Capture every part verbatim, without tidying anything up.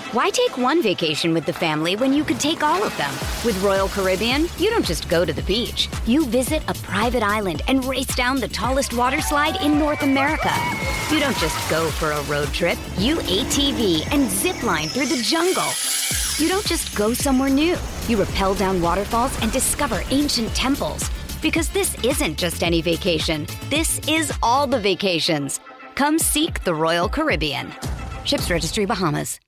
Why take one vacation with the family when you could take all of them? With Royal Caribbean, you don't just go to the beach. You visit a private island and race down the tallest water slide in North America. You don't just go for a road trip. You A T V and zip line through the jungle. You don't just go somewhere new. You rappel down waterfalls and discover ancient temples. Because this isn't just any vacation. This is all the vacations. Come seek the Royal Caribbean. Ships Registry, Bahamas.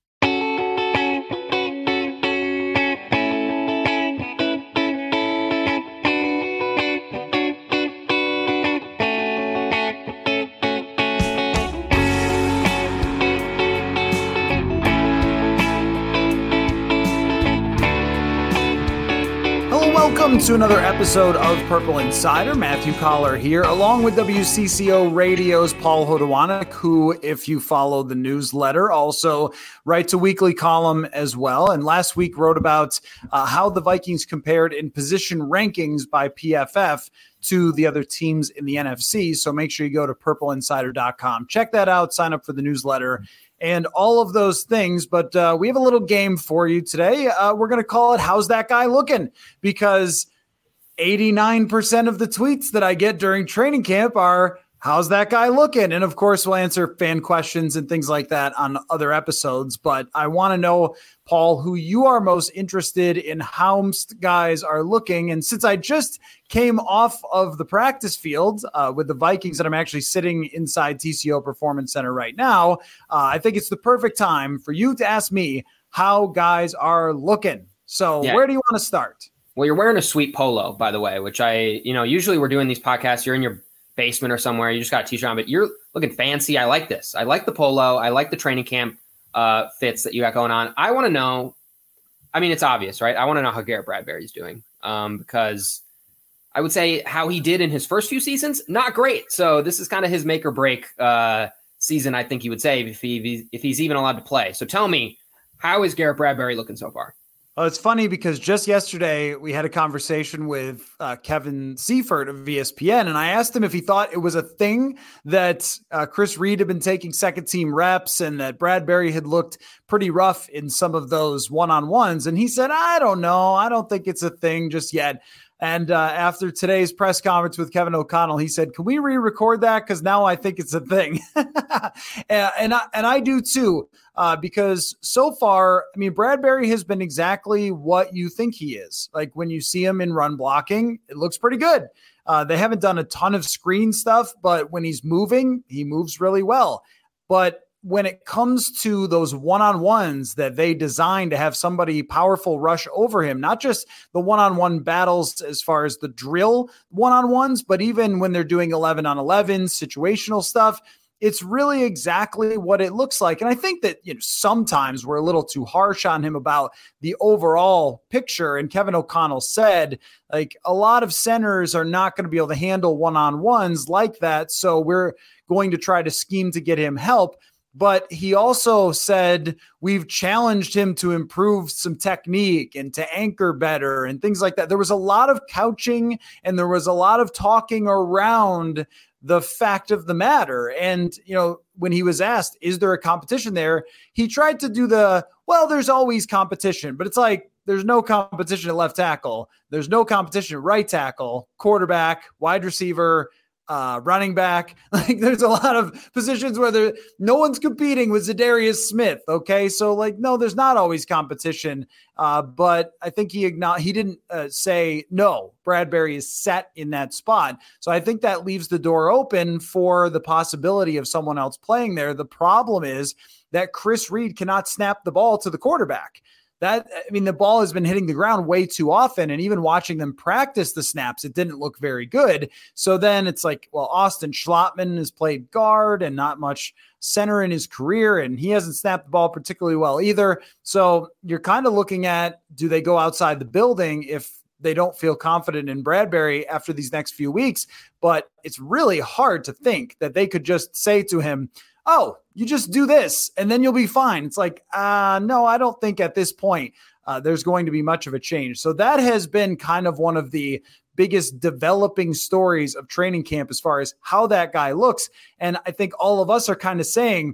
Welcome to another episode of Purple Insider. Matthew Collar here, along with W C C O Radio's Paul Hodowanik, who, if you follow the newsletter, also writes a weekly column as well. And last week wrote about uh, how the Vikings compared in position rankings by P F F to the other teams in the N F C. So make sure you go to purple insider dot com. Check that out. Sign up for the newsletter and all of those things. But uh, we have a little game for you today. Uh, we're going to call it How's That Guy Looking? Because eighty-nine percent of the tweets that I get during training camp are, how's that guy looking? And of course, we'll answer fan questions and things like that on other episodes. But I want to know, Paul, who you are most interested in how guys are looking. And since I just came off of the practice field uh, with the Vikings, and I'm actually sitting inside T C O Performance Center right now, uh, I think it's the perfect time for you to ask me how guys are looking. So yeah. Where do you want to start? Well, you're wearing a sweet polo, by the way, which I, you know, usually we're doing these podcasts. You're in your basement or somewhere. You just got a t-shirt on, but you're looking fancy. I like this. I like the polo. I like the training camp uh, fits that you got going on. I want to know, I mean, it's obvious, right? I want to know how Garrett Bradbury's doing um, because I would say how he did in his first few seasons, not great. So this is kind of his make or break uh, season, I think he would say, if he if he's even allowed to play. So tell me, how is Garrett Bradbury looking so far? Well, it's funny because just yesterday we had a conversation with uh, Kevin Seifert of E S P N, and I asked him if he thought it was a thing that uh, Chris Reed had been taking second team reps and that Bradbury had looked pretty rough in some of those one-on-ones. And he said, I don't know. I don't think it's a thing just yet. And uh, after today's press conference with Kevin O'Connell, he said, can we re-record that? Because now I think it's a thing. and, and, I, and I do too, uh, because so far, I mean, Bradbury has been exactly what you think he is. Like when you see him in run blocking, it looks pretty good. Uh, they haven't done a ton of screen stuff, but when he's moving, he moves really well. But when it comes to those one-on-ones that they designed to have somebody powerful rush over him, not just the one-on-one battles as far as the drill one-on-ones, but even when they're doing eleven on eleven situational stuff, it's really exactly what it looks like. And I think that, you know, sometimes we're a little too harsh on him about the overall picture. And Kevin O'Connell said, like, a lot of centers are not going to be able to handle one-on-ones like that. So we're going to try to scheme to get him help. But he also said we've challenged him to improve some technique and to anchor better and things like that. There was a lot of couching and there was a lot of talking around the fact of the matter. And, you know, when he was asked, is there a competition there? He tried to do the, well, there's always competition, but it's like, there's no competition at left tackle. There's no competition at right tackle, quarterback, wide receiver, Uh, running back. Like there's a lot of positions where there, no one's competing with Zadarius Smith. Okay. So like, no, there's not always competition. Uh, but I think he acknowledged, he didn't uh, say, no, Bradbury is set in that spot. So I think that leaves the door open for the possibility of someone else playing there. The problem is that Chris Reed cannot snap the ball to the quarterback. That, I mean, the ball has been hitting the ground way too often. And even watching them practice the snaps, it didn't look very good. So then it's like, well, Austin Schlottman has played guard and not much center in his career, and he hasn't snapped the ball particularly well either. So you're kind of looking at, do they go outside the building if they don't feel confident in Bradbury after these next few weeks? But it's really hard to think that they could just say to him, oh, you just do this and then you'll be fine. It's like, uh, no, I don't think at this point uh, there's going to be much of a change. So that has been kind of one of the biggest developing stories of training camp as far as how that guy looks. And I think all of us are kind of saying,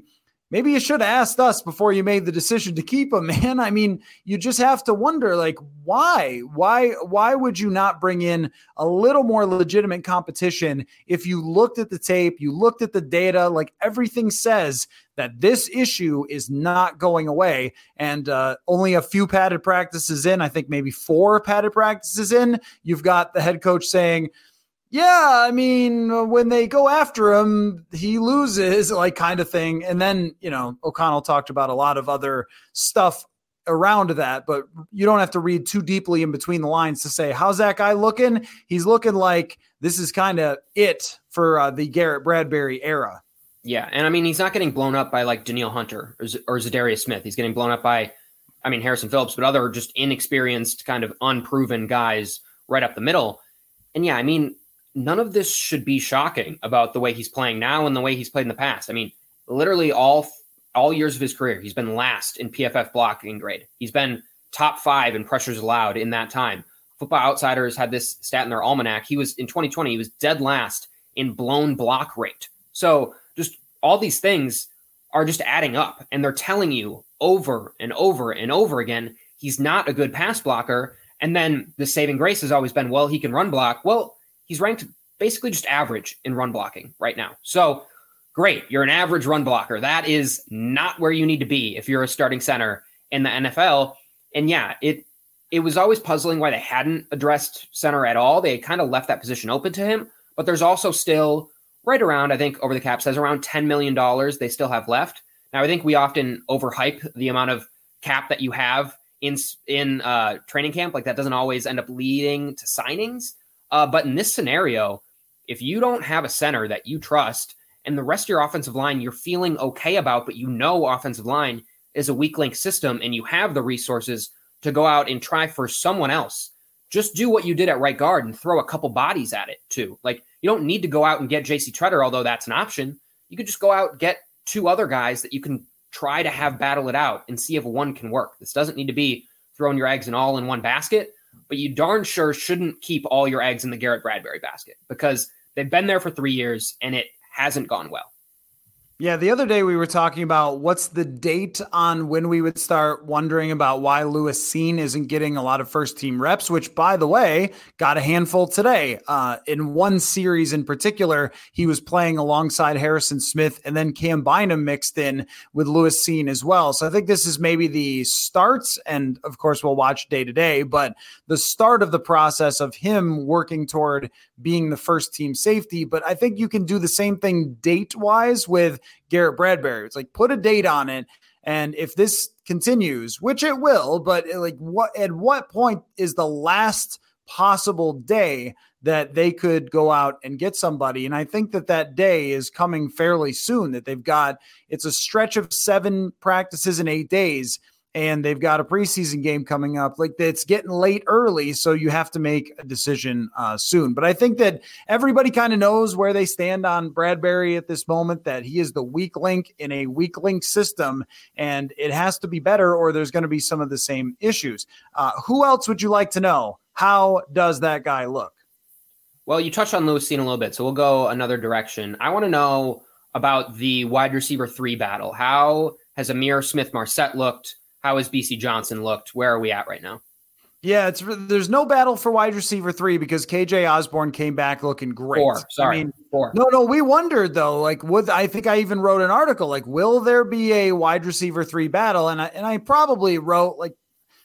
maybe you should have asked us before you made the decision to keep him, man. I mean, you just have to wonder, like, why? Why why would you not bring in a little more legitimate competition if you looked at the tape, you looked at the data, like everything says that this issue is not going away. And uh, only a few padded practices in, I think maybe four padded practices in, you've got the head coach saying, yeah, I mean, when they go after him, he loses, like kind of thing. And then, you know, O'Connell talked about a lot of other stuff around that, but you don't have to read too deeply in between the lines to say, how's that guy looking? He's looking like this is kind of it for uh, the Garrett Bradbury era. Yeah, and I mean, he's not getting blown up by like Danielle Hunter or, Z- or Zadarius Smith. He's getting blown up by, I mean, Harrison Phillips, but other just inexperienced, kind of unproven guys right up the middle. And yeah, I mean, none of this should be shocking about the way he's playing now and the way he's played in the past. I mean, literally all all years of his career, he's been last in P F F blocking grade. He's been top five in pressures allowed in that time. Football Outsiders had this stat in their almanac. He was in twenty twenty, he was dead last in blown block rate. So just all these things are just adding up, and they're telling you over and over and over again, he's not a good pass blocker. And then the saving grace has always been, well, he can run block. Well, he's ranked basically just average in run blocking right now. So great. You're an average run blocker. That is not where you need to be if you're a starting center in the N F L. And yeah, it it was always puzzling why they hadn't addressed center at all. They kind of left that position open to him, but there's also still right around, I think over the cap says around ten million dollars they still have left. Now, I think we often overhype the amount of cap that you have in, in uh, training camp. Like that doesn't always end up leading to signings. Uh, but in this scenario, if you don't have a center that you trust and the rest of your offensive line you're feeling okay about, but you know offensive line is a weak link system and you have the resources to go out and try for someone else, just do what you did at right guard and throw a couple bodies at it too. Like you don't need to go out and get J C Tretter, although that's an option. You could just go out and get two other guys that you can try to have battle it out and see if one can work. This doesn't need to be throwing your eggs in all in one basket. But you darn sure shouldn't keep all your eggs in the Garrett Bradbury basket because they've been there for three years and it hasn't gone well. Yeah, the other day we were talking about what's the date on when we would start wondering about why Lewis Cine isn't getting a lot of first-team reps, which, by the way, got a handful today. Uh, in one series in particular, he was playing alongside Harrison Smith, and then Cam Bynum mixed in with Lewis Cine as well. So I think this is maybe the starts, and of course we'll watch day-to-day, but the start of the process of him working toward being the first-team safety. But I think you can do the same thing date-wise with Garrett Bradbury. It's like put a date on it. And if this continues, which it will, but like what, at what point is the last possible day that they could go out and get somebody? And I think that that day is coming fairly soon, that they've got, it's a stretch of seven practices in eight days. And they've got a preseason game coming up. Like it's getting late early, so you have to make a decision uh, soon. But I think that everybody kind of knows where they stand on Bradbury at this moment, that he is the weak link in a weak link system, and it has to be better or there's going to be some of the same issues. Uh, who else would you like to know? How does that guy look? Well, you touched on Lewis Cine a little bit, so we'll go another direction. I want to know about the wide receiver three battle. How has Ihmir Smith-Marsette looked? How has B C Johnson looked? Where are we at right now? Yeah, it's there's no battle for wide receiver three because K J Osborne came back looking great. Four, sorry, I mean, four. No, no, we wondered though, like, would I think I even wrote an article like, will there be a wide receiver three battle? And I and I probably wrote like,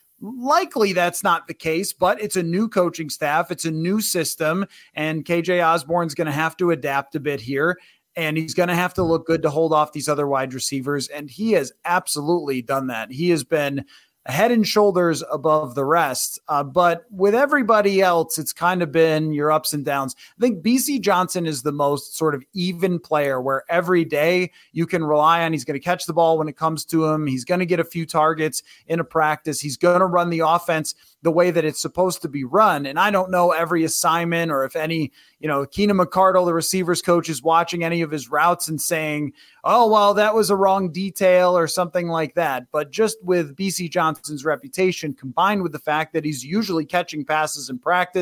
likely that's not the case, but it's a new coaching staff, it's a new system, and K J Osborne's going to have to adapt a bit here. And he's going to have to look good to hold off these other wide receivers. And he has absolutely done that. He has been head and shoulders above the rest. Uh, but with everybody else, it's kind of been your ups and downs. I think B C Johnson is the most sort of even player where every day you can rely on he's going to catch the ball when it comes to him. He's going to get a few targets in a practice. He's going to run the offense the way that it's supposed to be run. And I don't know every assignment or if any, you know, Keenan McCardle, the receivers coach, is watching any of his routes and saying, oh, well, that was a wrong detail or something like that. But just with B C Johnson's reputation combined with the fact that he's usually catching passes in practice,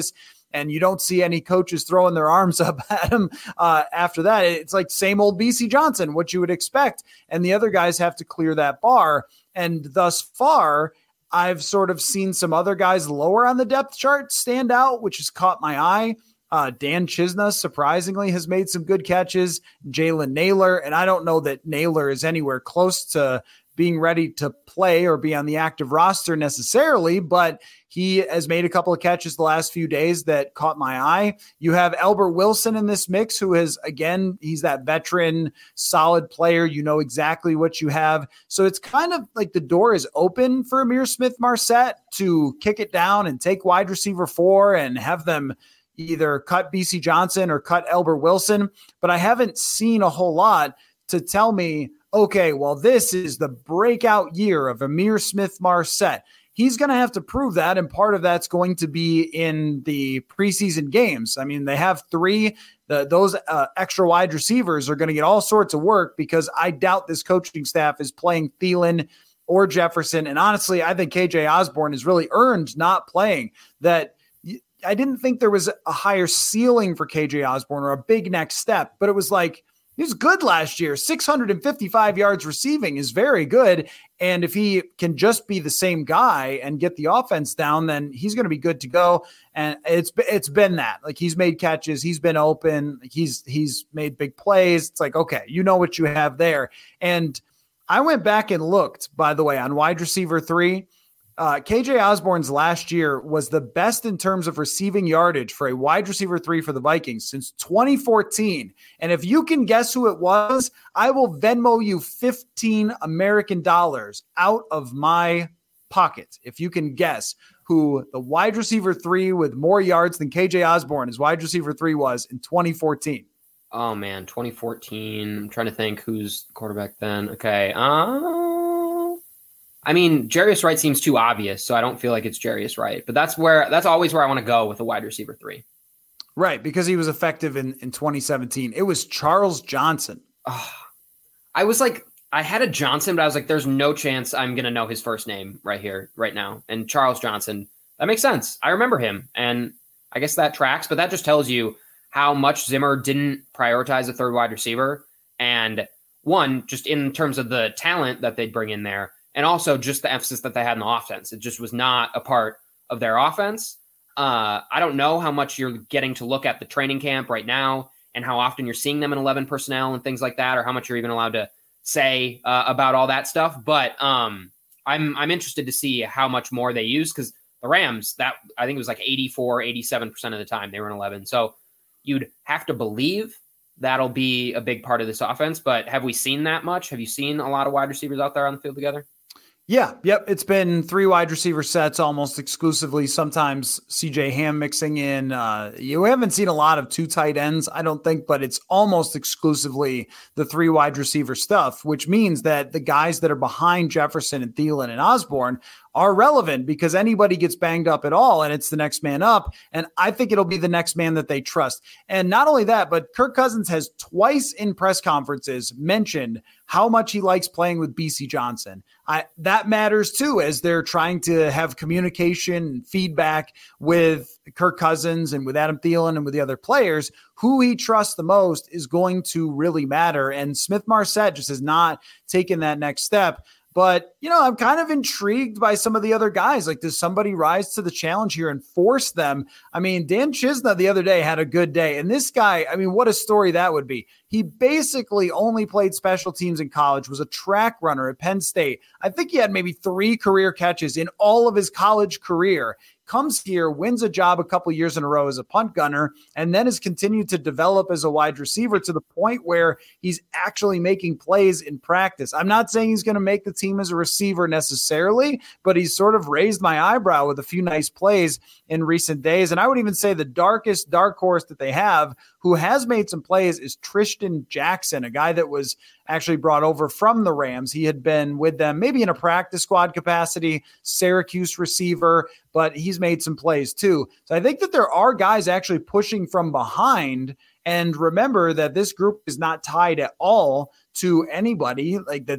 and you don't see any coaches throwing their arms up at him uh, after that. It's like same old B C Johnson, what you would expect. And the other guys have to clear that bar. And thus far, I've sort of seen some other guys lower on the depth chart stand out, which has caught my eye. Uh, Dan Chisna, surprisingly, has made some good catches. Jalen Naylor, and I don't know that Naylor is anywhere close to being ready to play or be on the active roster necessarily, but he has made a couple of catches the last few days that caught my eye. You have Albert Wilson in this mix, who is, again, he's that veteran, solid player. You know exactly what you have. So it's kind of like the door is open for Ihmir Smith-Marsette to kick it down and take wide receiver four and have them either cut B C Johnson or cut Albert Wilson. But I haven't seen a whole lot to tell me, okay, well, this is the breakout year of Ihmir Smith-Marsette. He's going to have to prove that, and part of that's going to be in the preseason games. I mean, they have three. The, those uh, extra wide receivers are going to get all sorts of work because I doubt this coaching staff is playing Thielen or Jefferson. And honestly, I think K J Osborne has really earned not playing. That I didn't think there was a higher ceiling for K J Osborne or a big next step, but it was like, he was good last year. six hundred fifty-five yards receiving is very good. And if he can just be the same guy and get the offense down, then he's going to be good to go. And it's it's been that. Like, he's made catches. He's been open. He's he's made big plays. It's like, okay, you know what you have there. And I went back and looked, by the way, on wide receiver three. Uh, K J Osborne's last year was the best in terms of receiving yardage for a wide receiver three for the Vikings since twenty fourteen. And if you can guess who it was, I will Venmo you fifteen American dollars out of my pocket. If you can guess who the wide receiver three with more yards than K J Osborne, his wide receiver three, was in twenty fourteen. Oh man, twenty fourteen. I'm trying to think who's the quarterback then. Okay. Uh, I mean, Jarius Wright seems too obvious, so I don't feel like it's Jarius Wright. But that's where that's always where I want to go with a wide receiver three. Right, because he was effective in, in twenty seventeen. It was Charles Johnson. Oh, I was like, I had a Johnson, but I was like, there's no chance I'm going to know his first name right here, right now. And Charles Johnson, that makes sense. I remember him, and I guess that tracks, but that just tells you how much Zimmer didn't prioritize a third wide receiver. And one, just in terms of the talent that they'd bring in there, and also just the emphasis that they had in the offense. It just was not a part of their offense. Uh, I don't know how much you're getting to look at the training camp right now and how often you're seeing them in eleven personnel and things like that, or how much you're even allowed to say uh, about all that stuff. But um, I'm I'm interested to see how much more they use, because the Rams, that I think it was like eighty-four, eighty-seven percent of the time they were in eleven. So you'd have to believe that'll be a big part of this offense. But have we seen that much? Have you seen a lot of wide receivers out there on the field together? Yeah, yep. It's been three wide receiver sets almost exclusively. Sometimes C J Ham mixing in. Uh, you haven't seen a lot of two tight ends, I don't think, but it's almost exclusively the three wide receiver stuff, which means that the guys that are behind Jefferson and Thielen and Osborne are relevant, because anybody gets banged up at all and it's the next man up. And I think it'll be the next man that they trust. And not only that, but Kirk Cousins has twice in press conferences mentioned how much he likes playing with B C Johnson. I, that matters too, as they're trying to have communication and feedback with Kirk Cousins and with Adam Thielen and with the other players. Who he trusts the most is going to really matter. And Smith-Marsette just has not taken that next step. But, you know, I'm kind of intrigued by some of the other guys. Like, does somebody rise to the challenge here and force them? I mean, Dan Chisna the other day had a good day. And this guy, I mean, what a story that would be. He basically only played special teams in college, was a track runner at Penn State. I think he had maybe three career catches in all of his college career. Comes here, wins a job a couple years in a row as a punt gunner, and then has continued to develop as a wide receiver to the point where he's actually making plays in practice. I'm not saying he's going to make the team as a receiver necessarily, but he's sort of raised my eyebrow with a few nice plays in recent days. And I would even say the darkest dark horse that they have, who has made some plays, is Tristan Jackson, a guy that was actually brought over from the Rams. He had been with them maybe in a practice squad capacity, Syracuse receiver, but he's made some plays too. So I think that there are guys actually pushing from behind. And remember that this group is not tied at all to anybody, like that they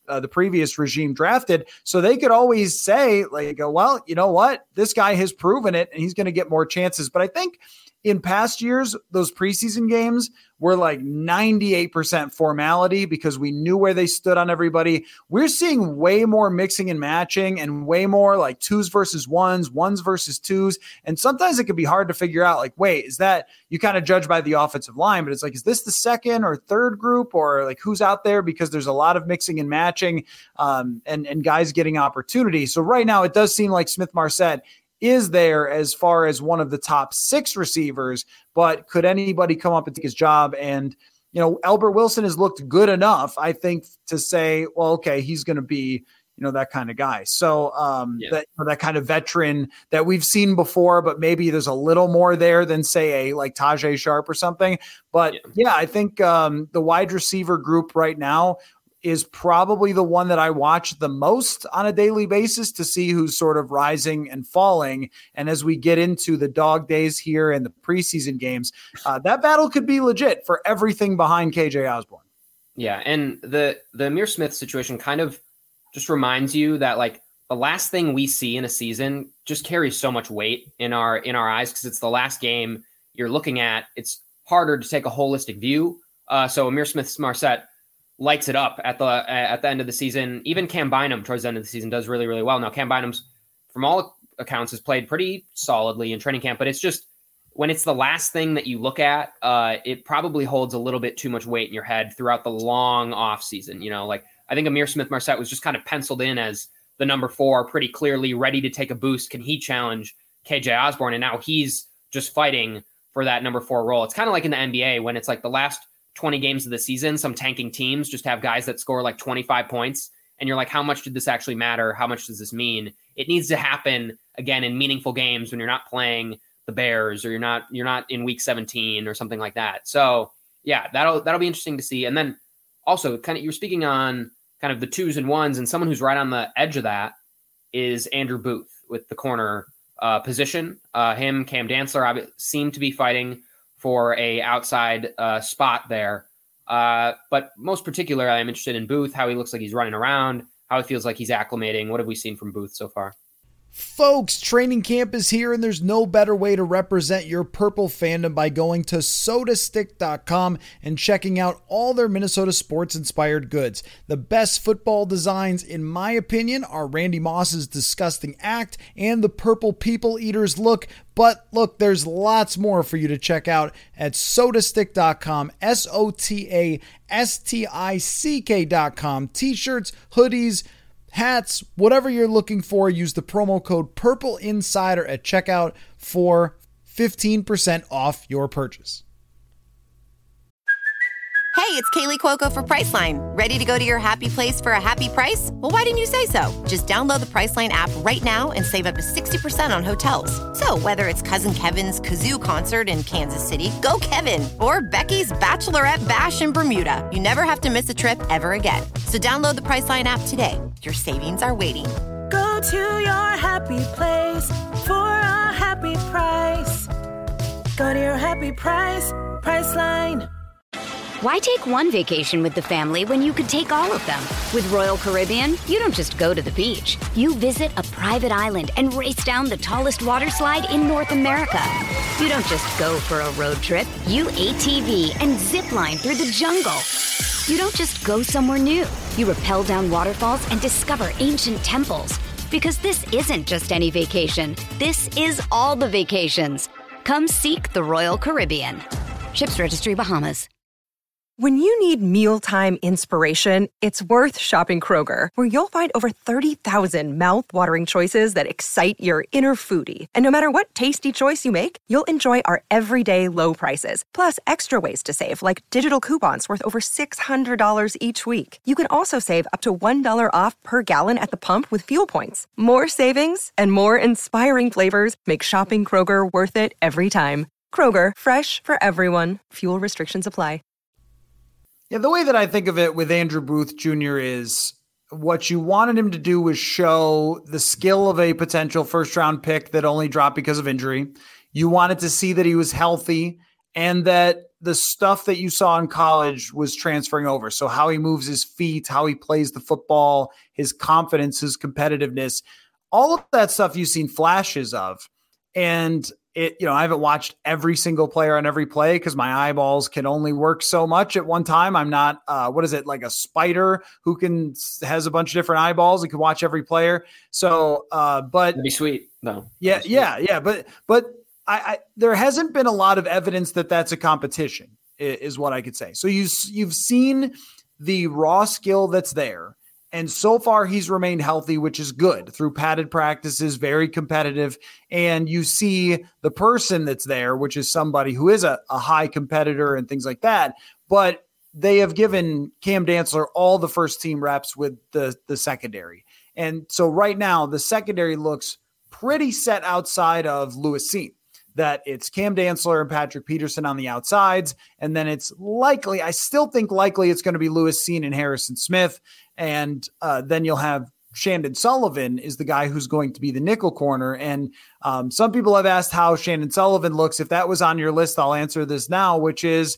uh, the previous regime drafted. So they could always say, like, well, you know what? This guy has proven it and he's going to get more chances. But I think in past years, those preseason games were like ninety-eight percent formality because we knew where they stood on everybody. We're seeing way more mixing and matching and way more like twos versus ones, ones versus twos. And sometimes it can be hard to figure out, like, wait, is that, you kind of judge by the offensive line, but it's like, is this the second or third group, or like who's out there? Because there's a lot of mixing and matching um, and, and guys getting opportunity. So right now it does seem like Smith-Marsette is there as far as one of the top six receivers, but could anybody come up and take his job? And, you know, Albert Wilson has looked good enough, I think, to say, well, okay, he's going to be, you know, that kind of guy. So um, yeah. that, that kind of veteran that we've seen before, but maybe there's a little more there than, say, a like Tajay Sharp or something. But yeah, yeah I think um, the wide receiver group right now is probably the one that I watch the most on a daily basis to see who's sort of rising and falling. And as we get into the dog days here and the preseason games, uh, that battle could be legit for everything behind K J Osborne. Yeah. And the, the Ihmir Smith situation kind of just reminds you that, like, the last thing we see in a season just carries so much weight in our, in our eyes, because it's the last game you're looking at. It's harder to take a holistic view. Uh, so Ihmir Smith-Marsette lights it up at the at the end of the season. Even Cam Bynum towards the end of the season does really, really well. Now, Cam Bynum's, from all accounts, has played pretty solidly in training camp, but it's just when it's the last thing that you look at, uh, it probably holds a little bit too much weight in your head throughout the long off season. You know, like, I think Ihmir Smith-Marsette was just kind of penciled in as the number four, pretty clearly ready to take a boost. Can he challenge K J Osborne? And now he's just fighting for that number four role. It's kind of like in the N B A when it's like the last twenty games of the season, some tanking teams just have guys that score like twenty-five points. And you're like, how much did this actually matter? How much does this mean? It needs to happen again in meaningful games when you're not playing the Bears or you're not, you're not in week seventeen or something like that. So yeah, that'll, that'll be interesting to see. And then also kind of, you were speaking on kind of the twos and ones, and someone who's right on the edge of that is Andrew Booth with the corner uh, position. Uh, him, Cam Dantzler seem to be fighting for a outside uh, spot there. Uh, but most particularly, I'm interested in Booth, how he looks like he's running around, how it feels like he's acclimating. What have we seen from Booth so far? Folks, training camp is here, and there's no better way to represent your Purple fandom by going to soda stick dot com and checking out all their Minnesota sports-inspired goods. The best football designs, in my opinion, are Randy Moss's Disgusting Act and the Purple People Eaters look. But look, there's lots more for you to check out at soda stick dot com, S O T A S T I C K dot com. T-shirts, hoodies, hats, whatever you're looking for, use the promo code Purple Insider at checkout for fifteen percent off your purchase. Hey, it's Kaylee Cuoco for Priceline. Ready to go to your happy place for a happy price? Well, why didn't you say so? Just download the Priceline app right now and save up to sixty percent on hotels. So whether it's Cousin Kevin's Kazoo Concert in Kansas City, go Kevin, or Becky's Bachelorette Bash in Bermuda, you never have to miss a trip ever again. So download the Priceline app today. Your savings are waiting. Go to your happy place for a happy price. Go to your happy price, Priceline. Why take one vacation with the family when you could take all of them? With Royal Caribbean, you don't just go to the beach. You visit a private island and race down the tallest water slide in North America. You don't just go for a road trip. You A T V and zip line through the jungle. You don't just go somewhere new. You rappel down waterfalls and discover ancient temples. Because this isn't just any vacation. This is all the vacations. Come seek the Royal Caribbean. Ships Registry, Bahamas. When you need mealtime inspiration, it's worth shopping Kroger, where you'll find over thirty thousand mouth-watering choices that excite your inner foodie. And no matter what tasty choice you make, you'll enjoy our everyday low prices, plus extra ways to save, like digital coupons worth over six hundred dollars each week. You can also save up to one dollar off per gallon at the pump with fuel points. More savings and more inspiring flavors make shopping Kroger worth it every time. Kroger, fresh for everyone. Fuel restrictions apply. Yeah, the way that I think of it with Andrew Booth Junior is what you wanted him to do was show the skill of a potential first round pick that only dropped because of injury. You wanted to see that he was healthy and that the stuff that you saw in college was transferring over. So how he moves his feet, how he plays the football, his confidence, his competitiveness, all of that stuff you've seen flashes of. And it, you know, I haven't watched every single player on every play because my eyeballs can only work so much at one time. I'm not, uh, what is it, like a spider who can has a bunch of different eyeballs and can watch every player. So, uh, but That'd be sweet. No. Yeah, yeah, yeah. But but I, I there hasn't been a lot of evidence that that's a competition, is, is what I could say. So you you've seen the raw skill that's there. And so far, he's remained healthy, which is good through padded practices, very competitive. And you see the person that's there, which is somebody who is a, a high competitor and things like that. But they have given Cam Dantzler all the first team reps with the, the secondary. And so right now, the secondary looks pretty set outside of Lewis Cine. That it's Cam Dantzler and Patrick Peterson on the outsides. And then it's likely, I still think likely it's going to be Lewis Cine and Harrison Smith. And uh, then you'll have Chandon Sullivan is the guy who's going to be the nickel corner. And um, some people have asked how Chandon Sullivan looks. If that was on your list, I'll answer this now, which is,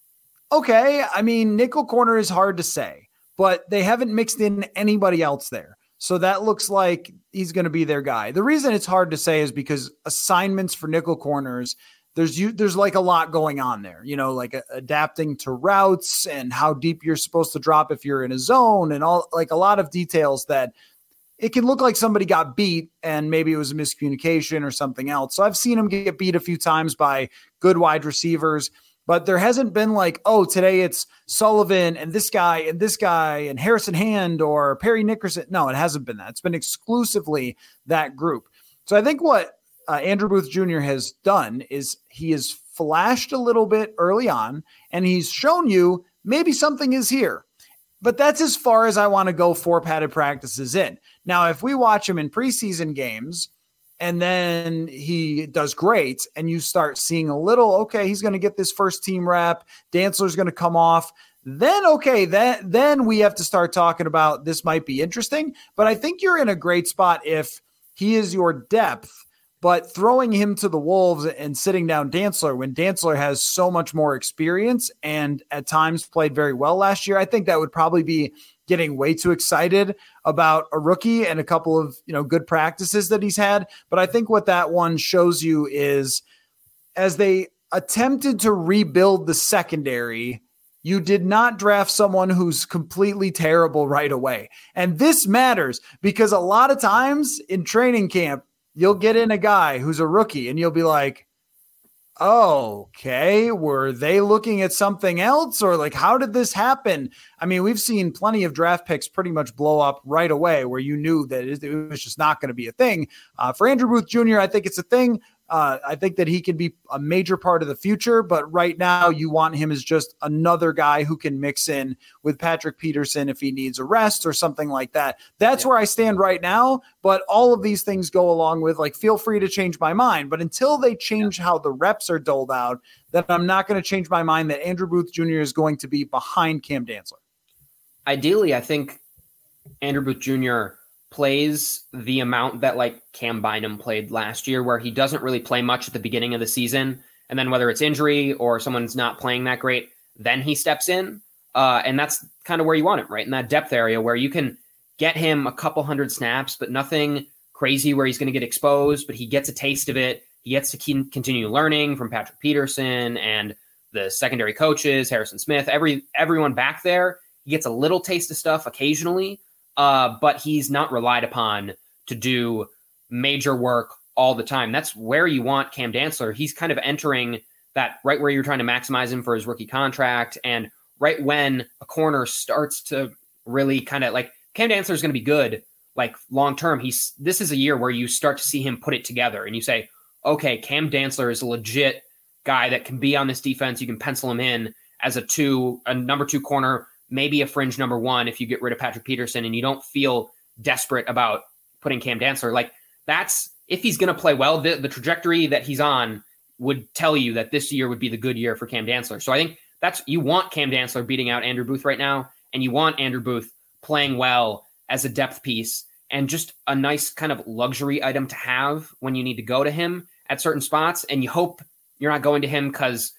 okay, I mean, nickel corner is hard to say, but they haven't mixed in anybody else there. So that looks like he's going to be their guy. The reason it's hard to say is because assignments for nickel corners, there's you, there's like a lot going on there, you know, like a, adapting to routes and how deep you're supposed to drop if you're in a zone and all, like a lot of details that it can look like somebody got beat and maybe it was a miscommunication or something else. So I've seen him get beat a few times by good wide receivers. But there hasn't been like, oh, today it's Sullivan and this guy and this guy and Harrison Hand or Perry Nickerson. No, it hasn't been that. It's been exclusively that group. So I think what uh, Andrew Booth Junior has done is he has flashed a little bit early on and he's shown you maybe something is here. But that's as far as I want to go for padded practices in. Now, if we watch him in preseason games, and then he does great, and you start seeing a little, okay, he's going to get this first team rep. Dantzler's going to come off. Then, okay, that, then we have to start talking about this might be interesting. But I think you're in a great spot if he is your depth, but throwing him to the wolves and sitting down Dantzler when Dantzler has so much more experience and at times played very well last year, I think that would probably be getting way too excited about a rookie and a couple of, you know, good practices that he's had. But I think what that one shows you is as they attempted to rebuild the secondary, you did not draft someone who's completely terrible right away. And this matters because a lot of times in training camp, you'll get in a guy who's a rookie and you'll be like, oh, okay, were they looking at something else or like, how did this happen? I mean, we've seen plenty of draft picks pretty much blow up right away where you knew that it was just not going to be a thing. Uh, for Andrew Booth Junior, I think it's a thing. Uh, I think that he can be a major part of the future, but right now you want him as just another guy who can mix in with Patrick Peterson if he needs a rest or something like that. That's yeah. where I stand right now, but all of these things go along with like, feel free to change my mind, but until they change yeah. how the reps are doled out, then I'm not going to change my mind that Andrew Booth Junior is going to be behind Cam Dantzler. Ideally, I think Andrew Booth Junior plays the amount that like Cam Bynum played last year, where he doesn't really play much at the beginning of the season. And then whether it's injury or someone's not playing that great, then he steps in. Uh, and that's kind of where you want it, right? In that depth area where you can get him a couple hundred snaps, but nothing crazy where he's going to get exposed, but he gets a taste of it. He gets to keep, continue learning from Patrick Peterson and the secondary coaches, Harrison Smith, every everyone back there. He gets a little taste of stuff occasionally. Uh, but he's not relied upon to do major work all the time. That's where you want Cam Dantzler. He's kind of entering that right where you're trying to maximize him for his rookie contract. And right when a corner starts to really kind of like Cam Dantzler is going to be good, like long-term, he's, this is a year where you start to see him put it together and you say, okay, Cam Dantzler is a legit guy that can be on this defense. You can pencil him in as a two, a number two corner, maybe a fringe number one if you get rid of Patrick Peterson and you don't feel desperate about putting Cam Dantzler. Like that's, if he's going to play well, the, the trajectory that he's on would tell you that this year would be the good year for Cam Dantzler. So I think that's, you want Cam Dantzler beating out Andrew Booth right now, and you want Andrew Booth playing well as a depth piece and just a nice kind of luxury item to have when you need to go to him at certain spots. And you hope you're not going to him because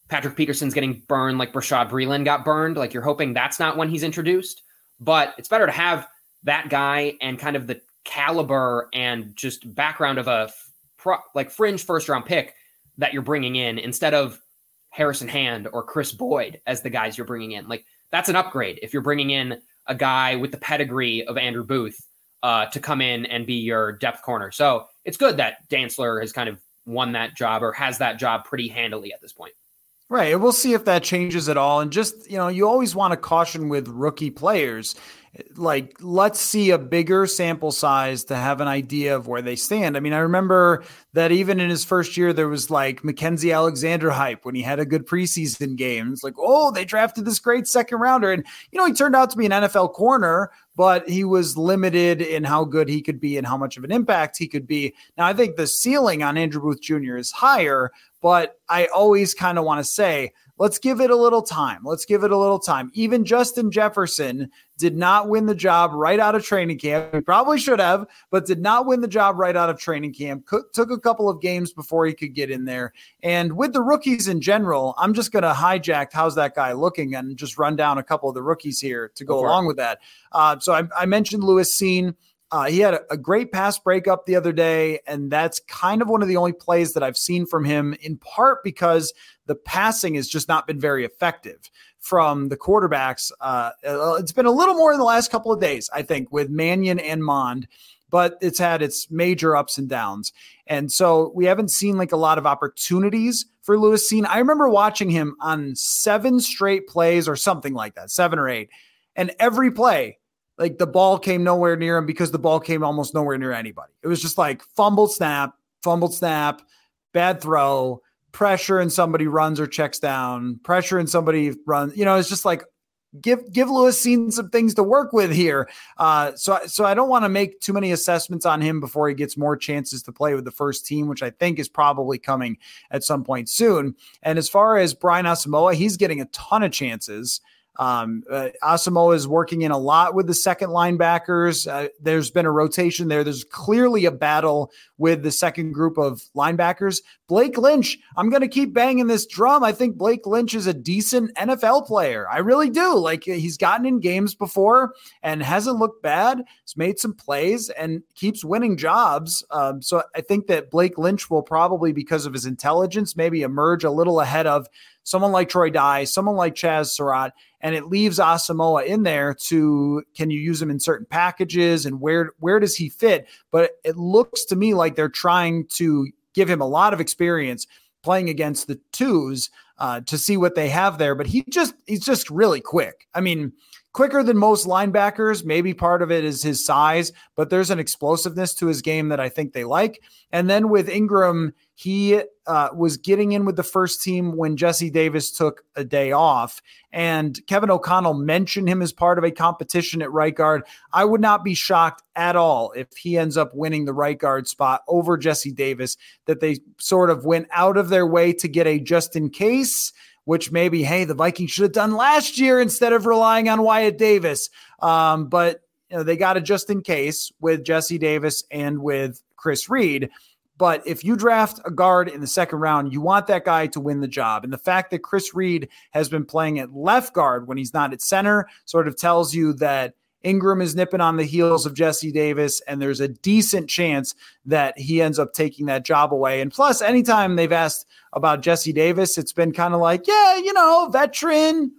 Patrick Peterson's getting burned like Rashad Breeland got burned. Like you're hoping that's not when he's introduced, but it's better to have that guy and kind of the caliber and just background of a pro, like fringe first round pick that you're bringing in instead of Harrison Hand or Chris Boyd as the guys you're bringing in. Like that's an upgrade if you're bringing in a guy with the pedigree of Andrew Booth uh, to come in and be your depth corner. So it's good that Dantzler has kind of won that job or has that job pretty handily at this point. Right. And we'll see if that changes at all. And just, you know, you always want to caution with rookie players. Like, let's see a bigger sample size to have an idea of where they stand. I mean, I remember that even in his first year, there was like Mackenzie Alexander hype when he had a good preseason game. It's like, oh, they drafted this great second rounder. And, you know, he turned out to be an N F L corner, but he was limited in how good he could be and how much of an impact he could be. Now, I think the ceiling on Andrew Booth Junior is higher, but I always kind of want to say, let's give it a little time. Let's give it a little time. Even Justin Jefferson did not win the job right out of training camp. He probably should have, but did not win the job right out of training camp. Co- took a couple of games before he could get in there. And with the rookies in general, I'm just going to hijack how's that guy looking and just run down a couple of the rookies here to go Go along it. with that. Uh, so I, I mentioned Lewis Cine. Uh, he had a, a great pass breakup the other day, and that's kind of one of the only plays that I've seen from him, in part because the passing has just not been very effective from the quarterbacks. Uh, it's been a little more in the last couple of days, I think, with Mannion and Mond, but it's had its major ups and downs. And so we haven't seen like a lot of opportunities for Lewis Cine. I remember watching him on seven straight plays or something like that, seven or eight, and every play, like the ball came nowhere near him because the ball came almost nowhere near anybody. It was just like fumbled snap, fumbled snap, bad throw, pressure and somebody runs or checks down, pressure and somebody runs. You know, it's just like give give Lewis Cine some things to work with here. Uh, so, so I don't want to make too many assessments on him before he gets more chances to play with the first team, which I think is probably coming at some point soon. And as far as Brian Asamoah, he's getting a ton of chances. Um, uh, Asamoah is working in a lot with the second linebackers. Uh, there's been a rotation there. There's clearly a battle with the second group of linebackers. Blake Lynch, I'm going to keep banging this drum. I think Blake Lynch is a decent N F L player. I really do. Like, he's gotten in games before and hasn't looked bad. He's made some plays and keeps winning jobs. Um, so I think that Blake Lynch will probably, because of his intelligence, maybe emerge a little ahead of someone like Troy Dye, someone like Chaz Surratt, and it leaves Asamoah in there to, can you use him in certain packages and where, where does he fit? But it looks to me like they're trying to give him a lot of experience playing against the twos uh, to see what they have there. But he just, he's just really quick. I mean, quicker than most linebackers. Maybe part of it is his size, but there's an explosiveness to his game that I think they like. And then with Ingram, he uh, was getting in with the first team when Jesse Davis took a day off, and Kevin O'Connell mentioned him as part of a competition at right guard. I would not be shocked at all if he ends up winning the right guard spot over Jesse Davis, that they sort of went out of their way to get a just in case, which maybe, hey, the Vikings should have done last year instead of relying on Wyatt Davis. Um, but you know, they got a just in case with Jesse Davis and with Chris Reed. But if you draft a guard in the second round, you want that guy to win the job. And the fact that Chris Reed has been playing at left guard when he's not at center sort of tells you that Ingram is nipping on the heels of Jesse Davis, and there's a decent chance that he ends up taking that job away. And plus, anytime they've asked about Jesse Davis, it's been kind of like, yeah, you know, veteran,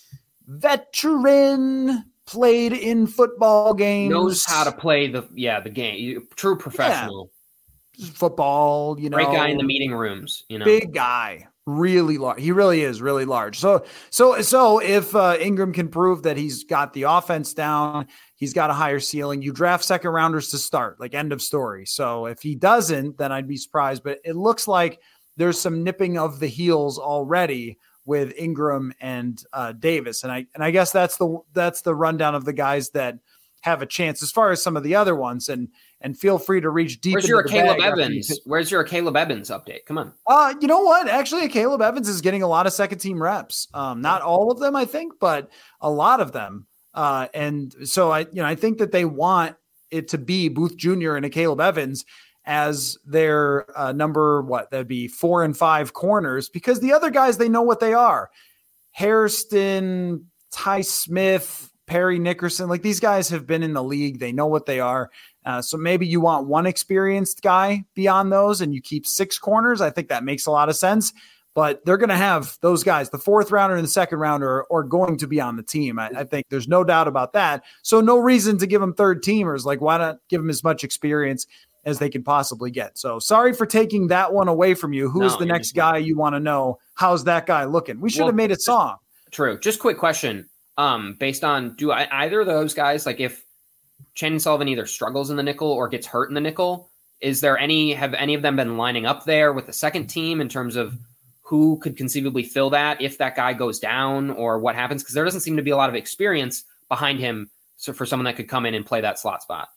veteran, played in football games. Knows how to play the, yeah, the game. True professional. Yeah. Football, you know, great guy in the meeting rooms, you know, big guy, really large. He really is really large. So, so, so if uh, Ingram can prove that he's got the offense down, he's got a higher ceiling, you draft second rounders to start, like end of story. So if he doesn't, then I'd be surprised, but it looks like there's some nipping of the heels already with Ingram and uh, Davis. And I, and I guess that's the, that's the rundown of the guys that have a chance as far as some of the other ones. And, and feel free to reach deep. Where's into your the Caleb bag Evans? you- Where's your Caleb Evans update? Come on. Uh, you know what? Actually, Caleb Evans is getting a lot of second team reps. Um, not all of them, I think, but a lot of them. Uh, and so I, you know, I think that they want it to be Booth Junior and a Caleb Evans. as their uh, number, what, that'd be four and five corners, because the other guys, they know what they are. Hairston, Ty Smith, Perry Nickerson, like these guys have been in the league. They know what they are. Uh, so maybe you want one experienced guy beyond those and you keep six corners. I think that makes a lot of sense, but they're going to have those guys, the fourth rounder and the second rounder, are going to be on the team. I, I think there's no doubt about that. So no reason to give them third teamers. Like, why not give them as much experience as they can possibly get? So sorry for taking that one away from you. Who's no, the next guy you want to know? How's that guy looking? We should well, have made a song. True. Just quick question. Um, based on, do I, either of those guys, like if Chandon Sullivan either struggles in the nickel or gets hurt in the nickel, is there any, have any of them been lining up there with the second team in terms of who could conceivably fill that if that guy goes down or what happens? Because there doesn't seem to be a lot of experience behind him. So for someone that could come in and play that slot spot.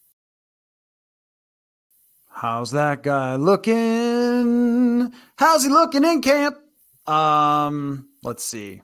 How's that guy looking? How's he looking in camp? Um, let's see.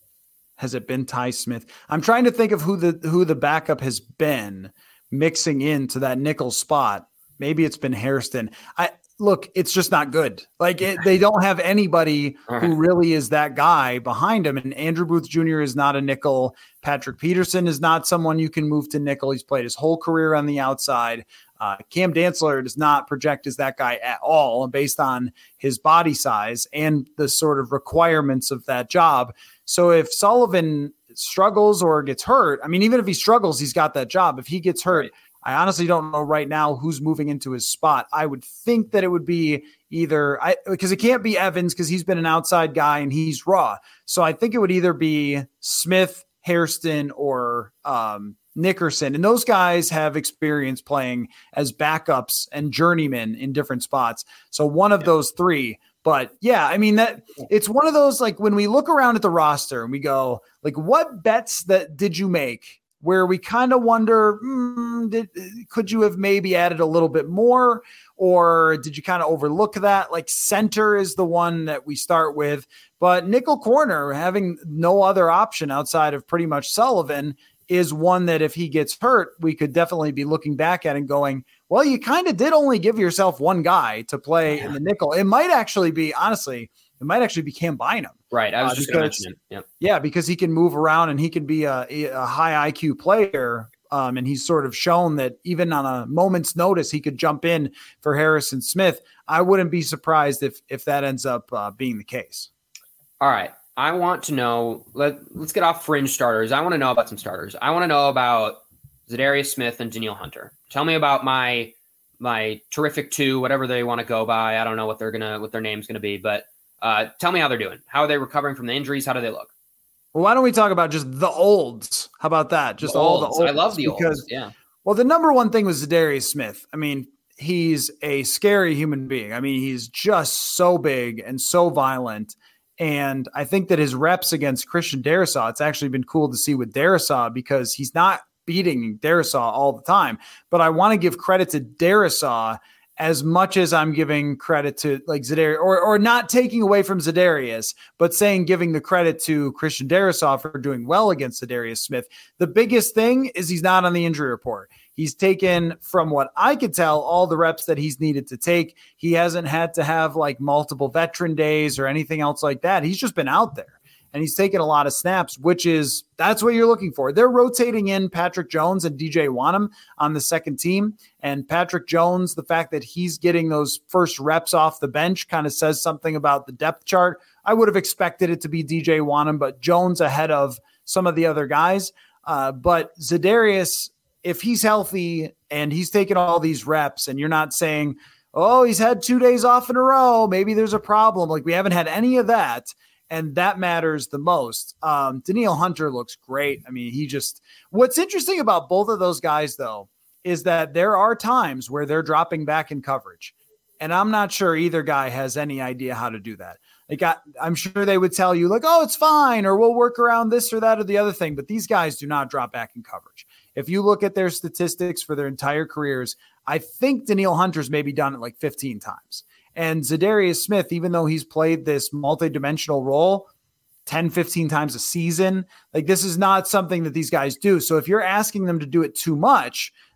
Has it been Ty Smith? I'm trying to think of who the who the backup has been mixing into that nickel spot. Maybe it's been Hairston. I look, it's just not good. Like it, they don't have anybody right. who really is that guy behind him. And Andrew Booth Junior is not a nickel. Patrick Peterson is not someone you can move to nickel. He's played his whole career on the outside. Uh, Cam Dantzler does not project as that guy at all based on his body size and the sort of requirements of that job. So if Sullivan struggles or gets hurt, I mean, even if he struggles, he's got that job. If he gets hurt, right. I honestly don't know right now who's moving into his spot. I would think that it would be either I because it can't be Evans because he's been an outside guy and he's raw. So I think it would either be Smith, Hairston, or um, Nickerson. And those guys have experience playing as backups and journeymen in different spots. So one of yeah. those three. But yeah, I mean, that it's one of those, like when we look around at the roster and we go, like, what bets that did you make where we kind of wonder, mm, did, could you have maybe added a little bit more, or did you kind of overlook that? Like center is the one that we start with, but nickel corner, having no other option outside of pretty much Sullivan, is one that if he gets hurt, we could definitely be looking back at and going, well, you kind of did only give yourself one guy to play yeah. in the nickel. It might actually be, honestly, it might actually be Cam Bynum. Right. I was uh, just going to mention it. Yep. Yeah, because he can move around and he can be a, a high I Q player. Um, and he's sort of shown that even on a moment's notice, he could jump in for Harrison Smith. I wouldn't be surprised if if that ends up uh, being the case. All right. I want to know, let, let's get off fringe starters. I want to know about some starters. I want to know about Za'Darius Smith and Danielle Hunter. Tell me about my my terrific two, whatever they want to go by. I don't know what they're gonna what their name's gonna be, but uh, tell me how they're doing. How are they recovering from the injuries? How do they look? Well, why don't we talk about just the olds? How about that? Just the all olds. the olds. I love the because, olds. Yeah. Well, the number one thing was Za'Darius Smith. I mean, he's a scary human being. I mean, he's just so big and so violent. And I think that his reps against Christian Darrisaw, it's actually been cool to see with Darrisaw because he's not beating Darrisaw all the time. But I want to give credit to Darrisaw as much as I'm giving credit to like Za'Darius, or or not taking away from Za'Darius, but saying giving the credit to Christian Darrisaw for doing well against Za'Darius Smith. The biggest thing is he's not on the injury report. He's taken, from what I could tell, all the reps that he's needed to take. He hasn't had to have like multiple veteran days or anything else like that. He's just been out there and he's taken a lot of snaps, which is, that's what you're looking for. They're rotating in Patrick Jones and D J Wanham on the second team. And Patrick Jones, the fact that he's getting those first reps off the bench kind of says something about the depth chart. I would have expected it to be D J Wanham, but Jones ahead of some of the other guys. Uh, but Za'Darius, if he's healthy and he's taking all these reps and you're not saying, oh, he's had two days off in a row, maybe there's a problem. Like we haven't had any of that. And that matters the most. Um, Danielle Hunter looks great. I mean, he just, what's interesting about both of those guys though, is that there are times where they're dropping back in coverage. And I'm not sure either guy has any idea how to do that. Like I, I'm sure they would tell you like, oh, it's fine, or we'll work around this or that or the other thing. But these guys do not drop back in coverage. If you look at their statistics for their entire careers, I think Danielle Hunter's maybe done it like fifteen times. And Za'Darius Smith, even though he's played this multidimensional role ten, fifteen times a season, like this is not something that these guys do. So if you're asking them to do it too much,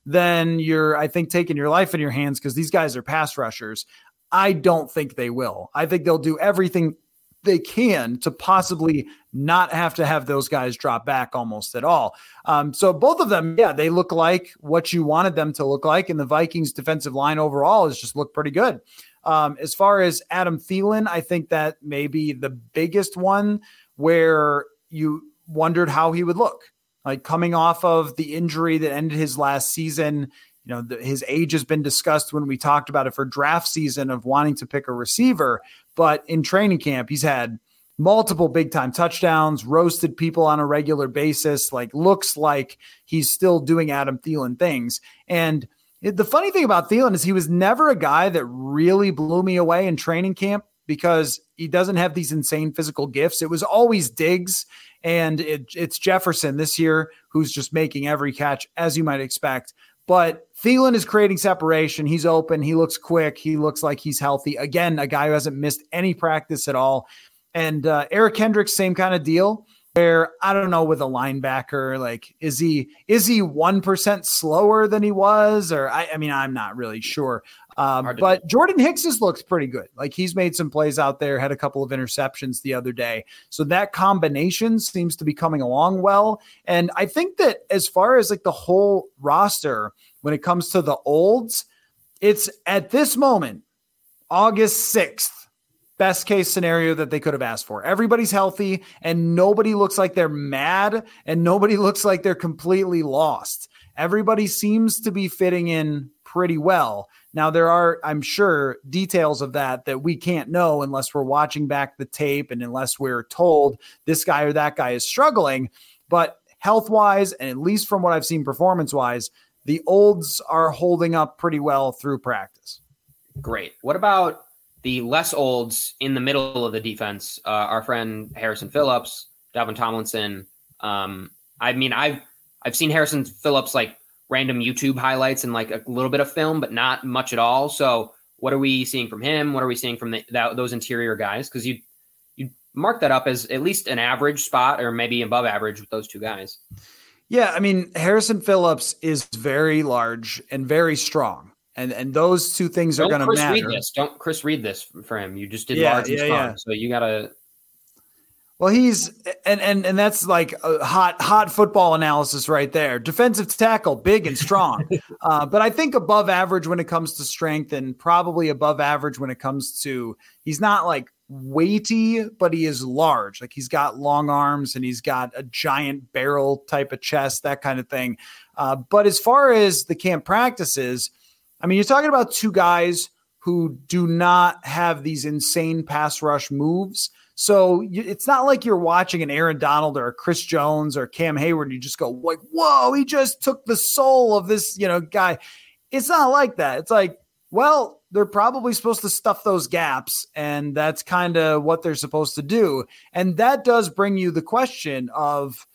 then you're, I think, taking your life in your hands because these guys are pass rushers. I don't think they will. I think they'll do everything they can to possibly not have to have those guys drop back almost at all. Um, so both of them, yeah, they look like what you wanted them to look like. And the Vikings defensive line overall has just looked pretty good. Um, as far as Adam Thielen, I think that may be the biggest one where you wondered how he would look. Like coming off of the injury that ended his last season, you know, the, his age has been discussed when we talked about it for draft season of wanting to pick a receiver. But in training camp, he's had multiple big time touchdowns, roasted people on a regular basis, like looks like he's still doing Adam Thielen things. And it, the funny thing about Thielen is he was never a guy that really blew me away in training camp because he doesn't have these insane physical gifts. It was always Diggs and it, it's Jefferson this year who's just making every catch, as you might expect. But Thielen is creating separation. He's open. He looks quick. He looks like he's healthy. Again, a guy who hasn't missed any practice at all. And uh, Eric Kendricks, same kind of deal where I don't know with a linebacker, like, is he, is he one percent slower than he was? Or I, I mean, I'm not really sure. Um, but know. Jordan Hicks has looked pretty good. Like he's made some plays out there, had a couple of interceptions the other day. So that combination seems to be coming along well. And I think that as far as like the whole roster, when it comes to the olds, it's at this moment, August sixth, best case scenario that they could have asked for. Everybody's healthy and nobody looks like they're mad and nobody looks like they're completely lost. Everybody seems to be fitting in pretty well. Now, there are, I'm sure, details of that that we can't know unless we're watching back the tape and unless we're told this guy or that guy is struggling. But health-wise, and at least from what I've seen performance-wise, the olds are holding up pretty well through practice. Great. What about the less olds in the middle of the defense? Uh, our friend Harrison Phillips, Dalvin Tomlinson. Um, I mean, I've I've seen Harrison Phillips like random YouTube highlights and like a little bit of film, but not much at all. So what are we seeing from him? What are we seeing from the, that, those interior guys? Because you you mark that up as at least an average spot or maybe above average with those two guys. Yeah, I mean, Harrison Phillips is very large and very strong. And and those two things are going to matter. Read this. Don't Chris read this for him. You just did yeah, large and yeah, strong. yeah. So you got to. Well, he's and and and that's like a hot hot football analysis right there. Defensive tackle, big and strong, uh, but I think above average when it comes to strength, and probably above average when it comes to he's not like weighty, but he is large. Like he's got long arms and he's got a giant barrel type of chest, that kind of thing. Uh, but as far as the camp practices, I mean, you're talking about two guys who do not have these insane pass rush moves. So it's not like you're watching an Aaron Donald or a Chris Jones or Cam Hayward. And you just go like, whoa, he just took the soul of this, you know, guy. It's not like that. It's like, well, they're probably supposed to stuff those gaps. And that's kind of what they're supposed to do. And that does bring you the question of,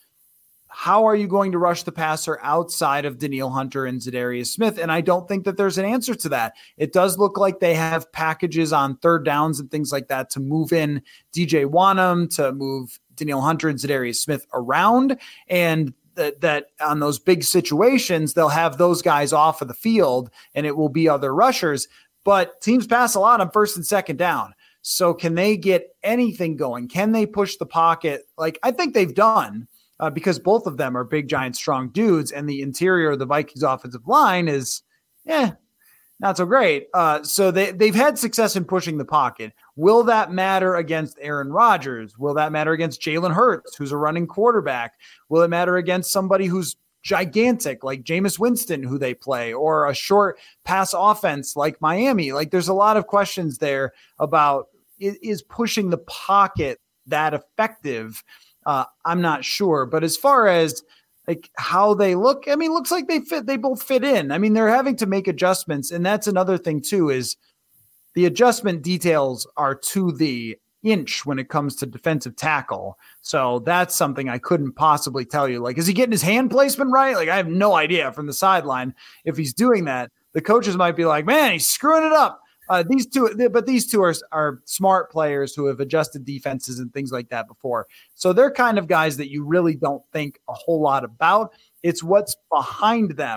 how are you going to rush the passer outside of Danielle Hunter and Za'Darius Smith? And I don't think that there's an answer to that. It does look like they have packages on third downs and things like that to move in D J Wanham, to move Danielle Hunter and Za'Darius Smith around. And that, that on those big situations, they'll have those guys off of the field and it will be other rushers. But teams pass a lot on first and second down. So can they get anything going? Can they push the pocket? Like I think they've done. Uh, because both of them are big, giant, strong dudes, and the interior of the Vikings offensive line is, eh, not so great. Uh, so they, they've had success in pushing the pocket. Will that matter against Aaron Rodgers? Will that matter against Jalen Hurts, who's a running quarterback? Will it matter against somebody who's gigantic, like Jameis Winston, who they play, or a short pass offense like Miami? Like there's a lot of questions there about, is, is pushing the pocket that effective? Uh, I'm not sure, but as far as like how they look, I mean, it looks like they fit, they both fit in. I mean, they're having to make adjustments. And that's another thing too, is the adjustment details are to the inch when it comes to defensive tackle. So that's something I couldn't possibly tell you. Like, is he getting his hand placement right? Like I have no idea from the sideline if he's doing that. The coaches might be like, man, he's screwing it up. Uh, these two, but these two are, are smart players who have adjusted defenses and things like that before. So they're kind of guys that you really don't think a whole lot about. It's what's behind them,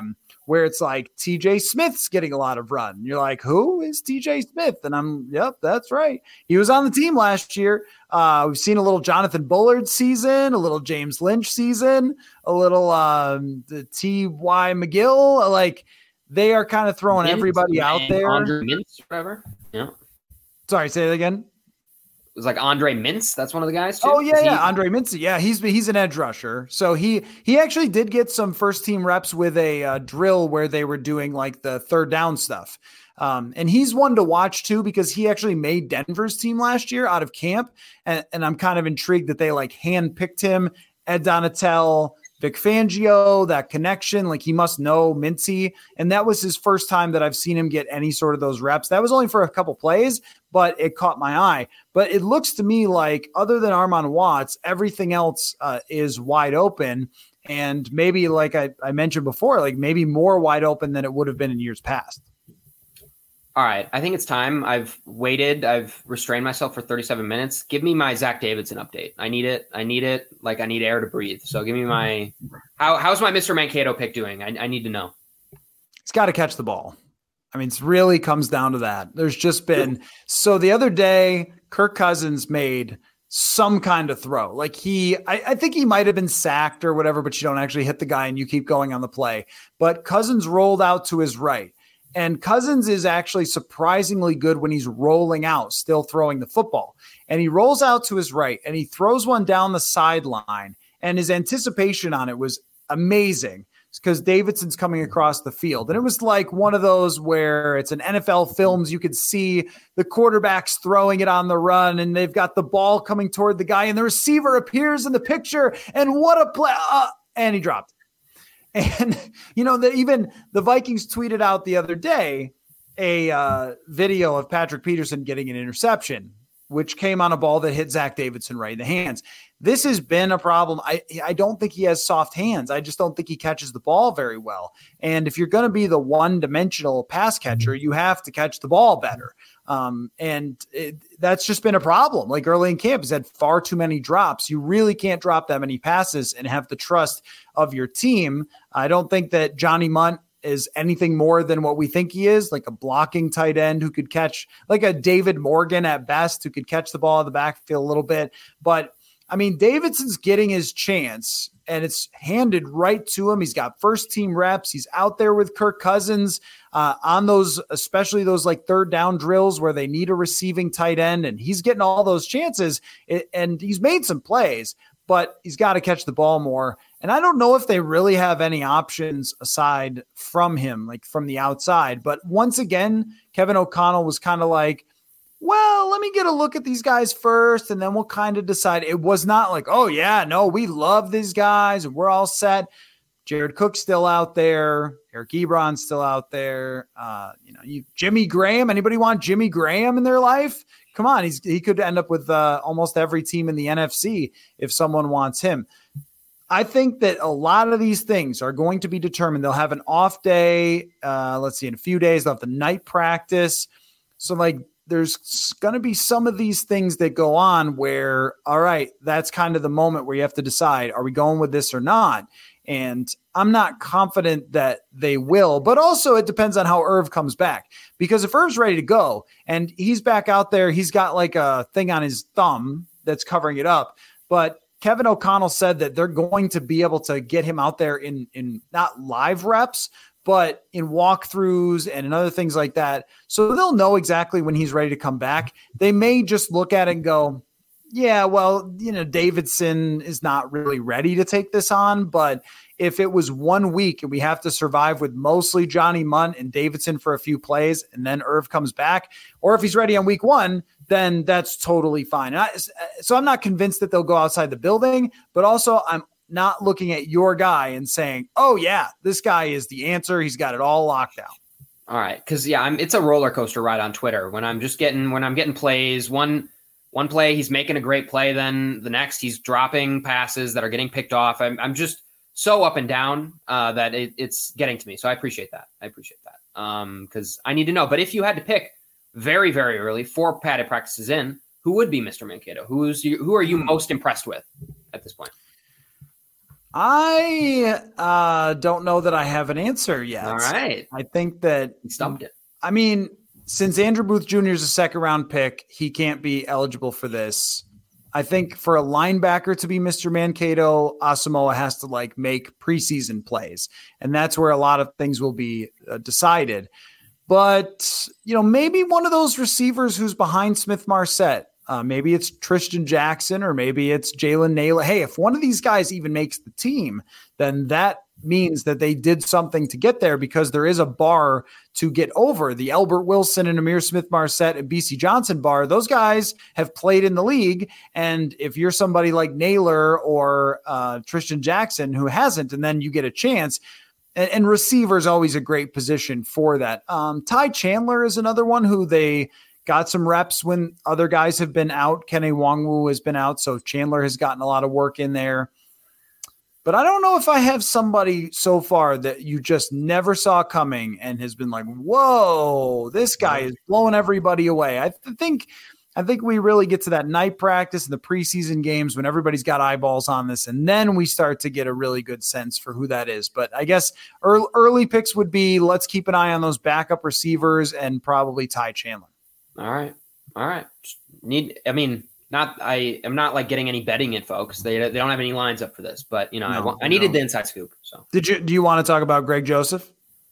where it's like T J Smith's getting a lot of run. You're like, who is T J Smith? And I'm, yep, that's right. He was on the team last year. Uh, we've seen a little Jonathan Bullard season, a little James Lynch season, a little um, the T Y McGill. Like they are kind of throwing Mintz, everybody out there. Andre Mintz, whatever. Yeah. Sorry, say that again. It was like Andre Mintz. That's one of the guys too. Oh yeah, he- yeah, Andre Mintz. Yeah, he's he's an edge rusher. So he he actually did get some first team reps with a uh, drill where they were doing like the third down stuff. Um, and he's one to watch too because he actually made Denver's team last year out of camp, and, and I'm kind of intrigued that they like handpicked him. Ed Donatel, Vic Fangio, that connection, like he must know Mincy. And that was his first time that I've seen him get any sort of those reps. That was only for a couple plays, but it caught my eye. But it looks to me like other than Armon Watts, everything else uh, is wide open. And maybe like I, I mentioned before, like maybe more wide open than it would have been in years past. All right. I think it's time. I've waited. I've restrained myself for thirty-seven minutes. Give me my Zach Davidson update. I need it. I need it. Like I need air to breathe. So give me my, how how's my Mister Mankato pick doing? I, I need to know. He's got to catch the ball. I mean, it really comes down to that. There's just been, so the other day, Kirk Cousins made some kind of throw. Like he, I, I think he might've been sacked or whatever, but you don't actually hit the guy and you keep going on the play. But Cousins rolled out to his right. And Cousins is actually surprisingly good when he's rolling out, still throwing the football. And he rolls out to his right and he throws one down the sideline. And his anticipation on it was amazing because Davidson's coming across the field. And it was like one of those where it's an N F L films. You could see the quarterbacks throwing it on the run and they've got the ball coming toward the guy and the receiver appears in the picture. And what a play. Uh, and he dropped. And, you know, that even the Vikings tweeted out the other day a uh, video of Patrick Peterson getting an interception, which came on a ball that hit Zach Davidson right in the hands. This has been a problem. I, I don't think he has soft hands. I just don't think he catches the ball very well. And if you're going to be the one-dimensional pass catcher, you have to catch the ball better. Um, and it, that's just been a problem. Like early in camp, he's had far too many drops. You really can't drop that many passes and have the trust of your team. I don't think that Johnny Munt is anything more than what we think he is, like a blocking tight end who could catch, like a David Morgan at best, who could catch the ball in the backfield a little bit. But I mean, Davidson's getting his chance and it's handed right to him. He's got first team reps. He's out there with Kirk Cousins uh, on those, especially those like third down drills where they need a receiving tight end, and he's getting all those chances and he's made some plays, but he's got to catch the ball more. And I don't know if they really have any options aside from him, like from the outside. But once again, Kevin O'Connell was kind of like, well, let me get a look at these guys first, and then we'll kind of decide. It was not like, oh, yeah, no, we love these guys, and we're all set. Jared Cook's still out there. Eric Ebron's still out there. Uh, you know, you, Jimmy Graham. Anybody want Jimmy Graham in their life? Come on, he's he could end up with uh, almost every team in the N F C if someone wants him. I think that a lot of these things are going to be determined. They'll have an off day. Uh, let's see, in a few days, they'll have the night practice. So, like, there's going to be some of these things that go on where, all right, that's kind of the moment where you have to decide, are we going with this or not? And I'm not confident that they will, but also it depends on how Irv comes back, because if Irv's ready to go and he's back out there, he's got like a thing on his thumb that's covering it up. But Kevin O'Connell said that they're going to be able to get him out there in, in not live reps, but in walkthroughs and in other things like that. So they'll know exactly when he's ready to come back. They may just look at it and go, yeah, well, you know, Davidson is not really ready to take this on. But if it was one week and we have to survive with mostly Johnny Munt and Davidson for a few plays, and then Irv comes back, or if he's ready on week one, then that's totally fine. And I, so I'm not convinced that they'll go outside the building, but also I'm not looking at your guy and saying, oh yeah, this guy is the answer. He's got it all locked down. All right. Cause yeah, I'm, it's a roller coaster ride on Twitter when I'm just getting, when I'm getting plays, one, one play, he's making a great play. Then the next he's dropping passes that are getting picked off. I'm, I'm just so up and down uh, that it, it's getting to me. So I appreciate that. I appreciate that. Um, cause I need to know, but if you had to pick very, very early, four padded practices in, who would be Mister Mankato? Who's you, who are you most impressed with at this point? I uh, don't know that I have an answer yet. All right. I think that You stumped it. I mean, since Andrew Booth Junior is a second round pick, he can't be eligible for this. I think for a linebacker to be Mister Mankato, Asamoah has to like make preseason plays. And that's where a lot of things will be uh, decided. But, you know, maybe one of those receivers who's behind Smith-Marsette, uh, maybe it's Tristan Jackson or maybe it's Jalen Nailor. Hey, if one of these guys even makes the team, then that means that they did something to get there, because there is a bar to get over. The Albert Wilson and Amir Smith-Marsette and B C Johnson bar, those guys have played in the league. And if you're somebody like Nailor or uh, Tristan Jackson who hasn't, and then you get a chance, and, and receiver is always a great position for that. Um, Ty Chandler is another one who they got some reps when other guys have been out. Kenny Nwangwu has been out, so Chandler has gotten a lot of work in there. But I don't know if I have somebody so far that you just never saw coming and has been like, whoa, this guy is blowing everybody away. I th- think I think we really get to that night practice and the preseason games when everybody's got eyeballs on this, and then we start to get a really good sense for who that is. But I guess early, early picks would be, let's keep an eye on those backup receivers and probably Ty Chandler. All right. All right. Just need, I mean, Not I am not like getting any betting in, folks. They they don't have any lines up for this, but you know, no, I, want, I needed no. the inside scoop. So did you do you want to talk about Greg Joseph?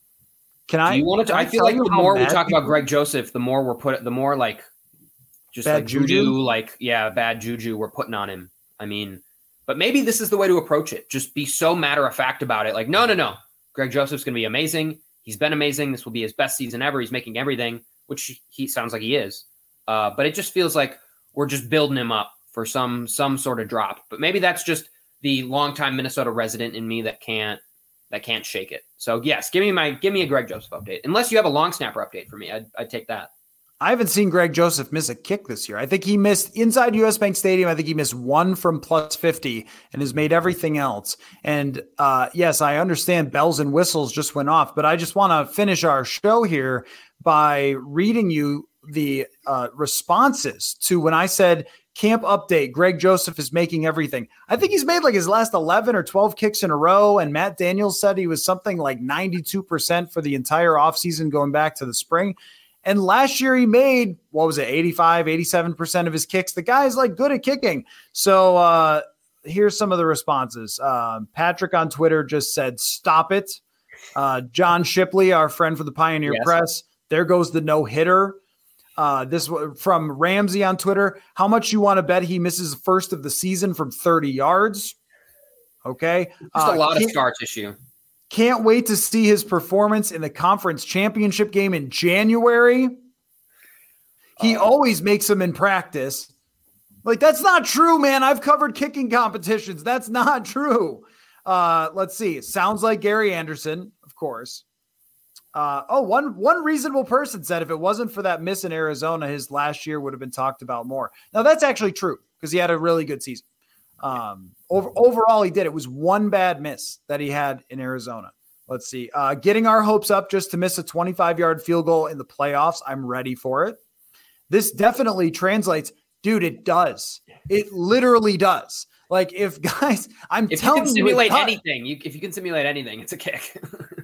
Can I? Do you want to? I, I feel like the more we talk about Greg Joseph, the more we're put the more like just bad like juju, like yeah, bad juju we're putting on him. I mean, but maybe this is the way to approach it. Just be so matter of fact about it. Like, no, no, no. Greg Joseph's going to be amazing. He's been amazing. This will be his best season ever. He's making everything, which he sounds like he is. Uh, but it just feels like we're just building him up for some some sort of drop. But maybe that's just the longtime Minnesota resident in me that can't that can't shake it. So yes, give me my give me a Greg Joseph update. Unless you have a long snapper update for me, I'd, I'd take that. I haven't seen Greg Joseph miss a kick this year. I think he missed inside U S Bank Stadium. I think he missed one from plus fifty and has made everything else. And uh, yes, I understand bells and whistles just went off, but I just want to finish our show here by reading you the uh, responses to when I said camp update, Greg Joseph is making everything. I think he's made like his last eleven or twelve kicks in a row. And Matt Daniels said he was something like ninety-two percent for the entire offseason going back to the spring. And last year he made, what was it, eighty-five, eighty-seven percent of his kicks. The guy's like good at kicking. So uh, here's some of the responses. Uh, Patrick on Twitter just said, stop it. Uh, John Shipley, our friend from the Pioneer yes. Press, there goes the no-hitter. Uh, this from Ramsey on Twitter. How much you want to bet he misses the first of the season from thirty yards? Okay. Just a uh, lot of scar tissue. Can't wait to see his performance in the conference championship game in January. He uh, always makes them in practice. Like, that's not true, man. I've covered kicking competitions. That's not true. Uh, let's see. Sounds like Gary Anderson, of course. Uh, oh, one one reasonable person said if it wasn't for that miss in Arizona, his last year would have been talked about more. Now, that's actually true because he had a really good season. Um, over, overall, he did. It was one bad miss that he had in Arizona. Let's see. Uh, getting our hopes up just to miss a twenty-five-yard field goal in the playoffs. I'm ready for it. This definitely translates. Dude, it does. It literally does. Like, if guys, I'm if telling you. If you can simulate you anything, you, if you can simulate anything, it's a kick.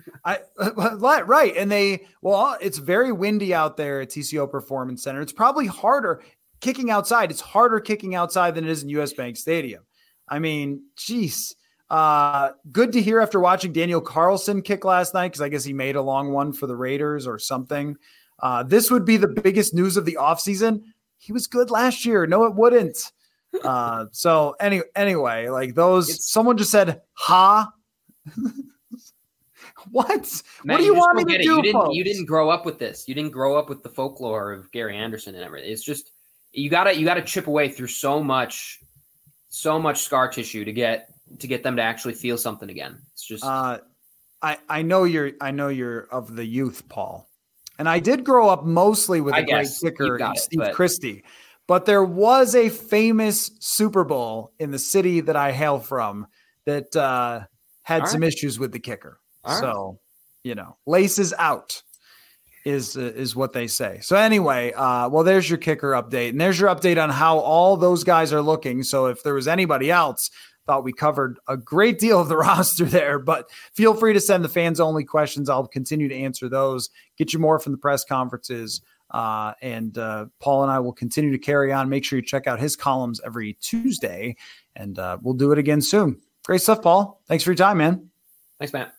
I right. And they, well, it's very windy out there at T C O Performance Center. It's probably harder kicking outside. It's harder kicking outside than it is in U S Bank Stadium. I mean, geez, uh, good to hear after watching Daniel Carlson kick last night, because I guess he made a long one for the Raiders or something. Uh, this would be the biggest news of the offseason. He was good last year. No, it wouldn't. Uh, so any, anyway, like those, it's, someone just said, ha. What? Man, what do you, you want me to it. do? You didn't, folks? you didn't grow up with this. You didn't grow up with the folklore of Gary Anderson and everything. It's just, you gotta, you gotta chip away through so much, so much scar tissue to get, to get them to actually feel something again. It's just, uh, I, I know you're, I know you're of the youth, Paul. And I did grow up mostly with a great kicker, Steve it, Christie. But there was a famous Super Bowl in the city that I hail from that uh, had some right. issues with the kicker. All so, right. you know, laces out is uh, is what they say. So anyway, uh, well, there's your kicker update. And there's your update on how all those guys are looking. So if there was anybody else thought we covered a great deal of the roster there, but feel free to send the fans only questions. I'll continue to answer those, get you more from the press conferences. Uh, and uh, Paul and I will continue to carry on. Make sure you check out his columns every Tuesday, and uh, we'll do it again soon. Great stuff, Paul. Thanks for your time, man. Thanks, Matt.